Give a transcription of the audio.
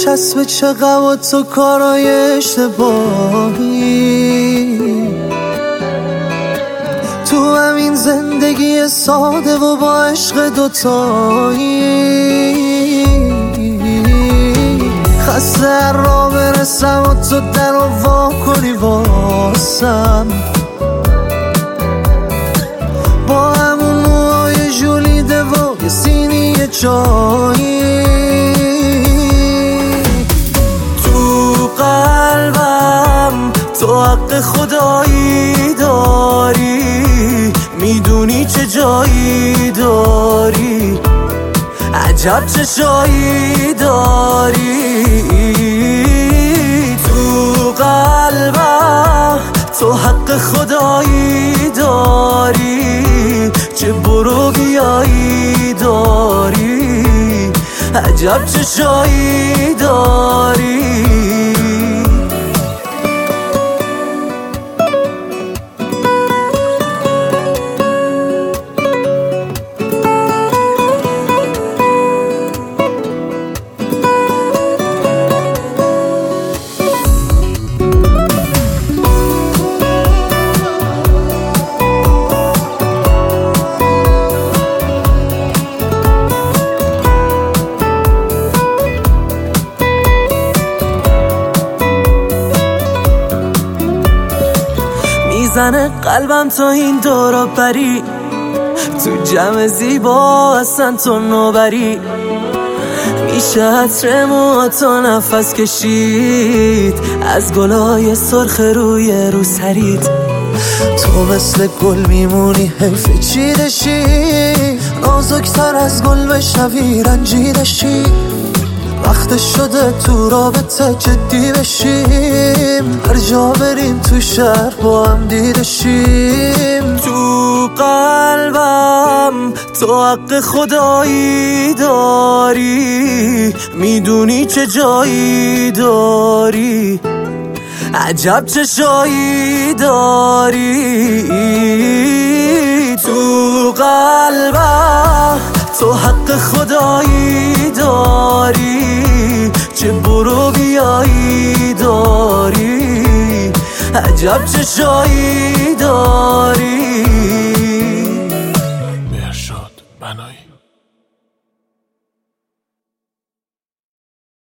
چسب چقدر و تو کارای اشتباهی تو همین زندگی ساده و با عشق دوتایی خسته را برسم و تو در و وا کنی واسم با همون موهای جولیده و یه سینی چایی تو قلبم تو حق خدایی داری میدونی چه جایی داری عجب چه شایی داری تو قلبم تو حق خدایی داری چه برو بیایی داری عجب چه شایی داری میزنه قلبم تا این دورا بری تو جمع زیبا اصلا تو نوبری میشه عطر موهاتو نفس کشید از گلای سرخ روی رو سرید تو مثل گل میمونی حیف چیدشی نازکتر از گل بشنوی رنجیدشی وقت شده تو رابطه جدی بشیم هر جا بریم تو شهر با هم دیدشیم تو قلبم تو حق خدایی داری میدونی چه جایی داری عجب چه شایی داری تو قلبم تو حق خدایی داری چه برو بیایی داری عجب چه شایی داری